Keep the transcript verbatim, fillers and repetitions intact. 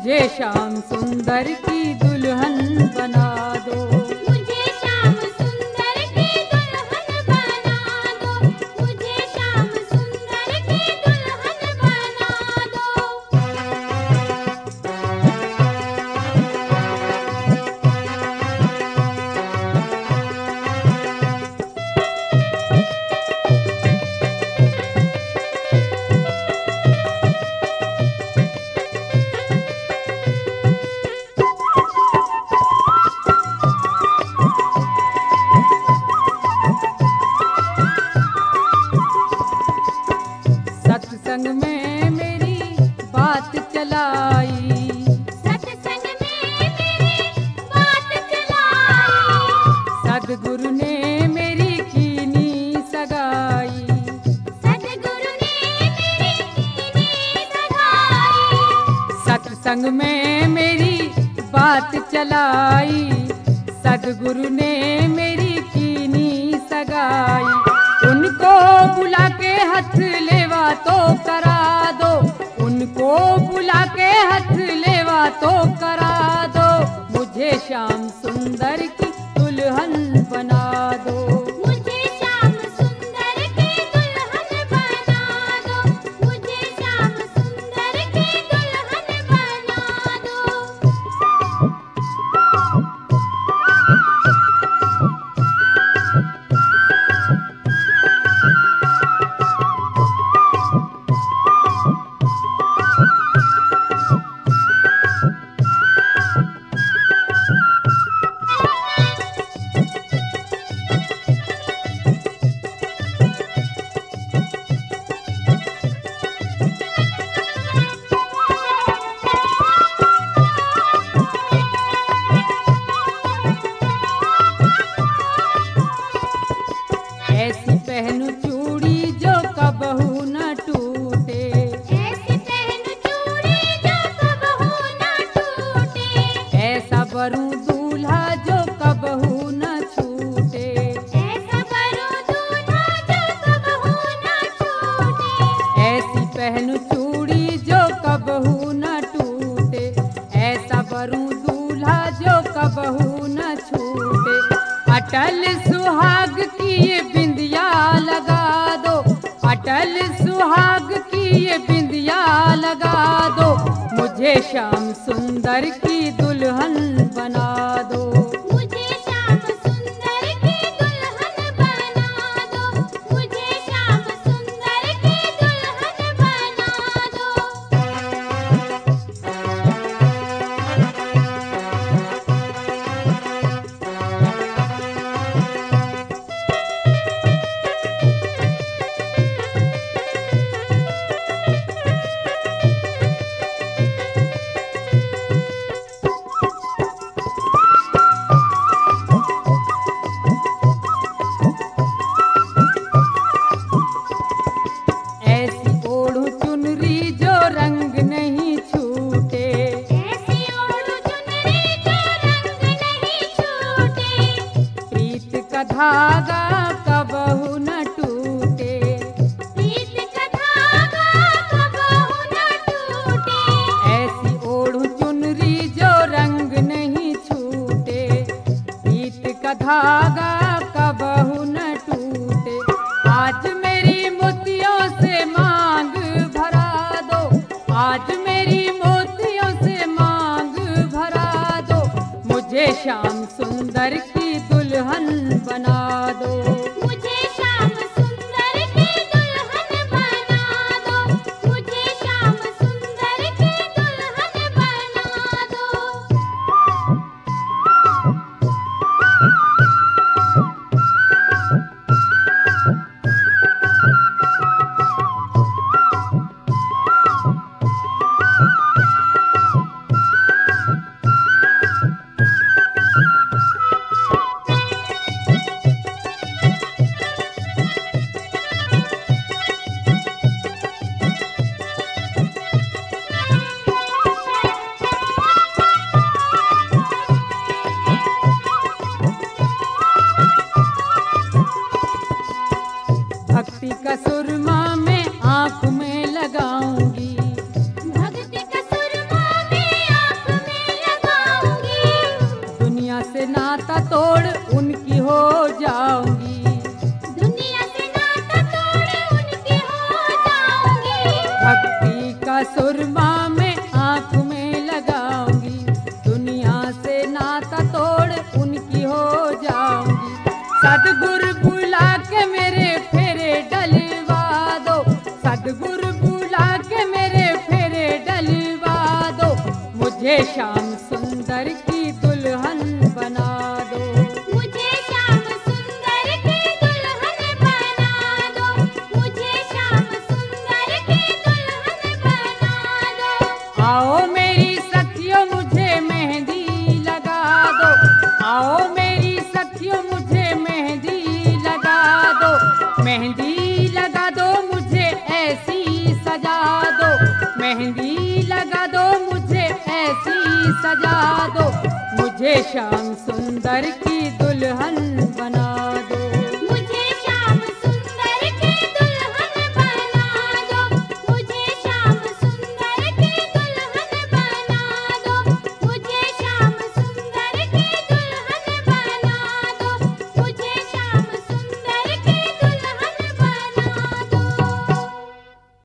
मुझे श्याम सुंदर की दुल्हन बना दो। मुझे श्याम सुंदर की दुल्हन बना दो। मुझे श्याम सुंदर की दुल्हन बना दो। सत्संग में मेरी बात चलाई, सत्संग में मेरी बात चलाई। सद्गुरु ने मेरी कीनी सगाई। सद्गुरु ने मेरी कीनी सगाई। सत्संग में मेरी बात चलाई, सद्गुरु ने मेरी कीनी सगाई। उनको बुला के हथ लेवा तो करा दो, उनको बुला के हथ लेवा तो करा दो। मुझे श्याम सुंदर की दुल्हन बना दो। मुझे श्याम सुंदर की दुल्हन बना दो। मुझे श्याम सुंदर की दुल्हन बना दो। ऐसी पहनू चूड़ी जो कबहू न टूटे। ऐसी पहन चूड़ी जो कबहू न टूटे। ऐसा वरूं दूल्हा जो कबहू न छूटे। ऐसा करो दूल्हा जो कबहू न छूटे। ऐसी पहनू चूड़ी जो कबहू न टूटे। ऐसा वरूं दूल्हा जो कबहू न छूटे। अटल सुहाग की ये बिंदिया लगा दो, अटल सुहाग की ये बिंदिया लगा दो। मुझे श्याम सुंदर की दुल्हन बना दो। मुझे श्याम सुंदर की दुल्हन बना दो। मुझे श्याम सुंदर की दुल्हन बना दो। ऐसी ओढ़ू चुनरी जो रंग नहीं छूटे। ऐसी ओढ़ चुनरी जो रंग नहीं छूटे। प्रीत का धागा कबहू न टूटे। प्रीत का धागा कबहू न टूटे। ऐसी ओढ़ू चुनरी जो रंग नहीं छूटे। प्रीत का धागा कबहू न टूटे। आज मेरी मोतियों से मांग भरा दो, आज मेरी मोतियों से मांग भरा दो। मुझे श्याम सुंदर की दुल्हन बना दो। मुझे श्याम सुंदर की दुल्हन बना दो। मुझे श्याम सुंदर की दुल्हन बना दो। सतगुरु बुला के मेरे फेरे डलवा दो, सतगुरु बुला के मेरे फेरे डलवा दो, मुझे श्याम सुंदर की दुल्हन बना दो। मुझे श्याम सुंदर की दुल्हन बना दो, मुझे श्याम सुंदर की दुल्हन बना दो। आओ मेरी सखियों मुझे मेहंदी लगा दो, आओ मेरी सखियों मुझे मेहंदी लगा दो, मेहंदी लगा दो मुझे ऐसी सजा दो, मेहंदी लगा दो मुझे ऐसी सजा दो, मुझे श्याम सुंदर की दुल्हन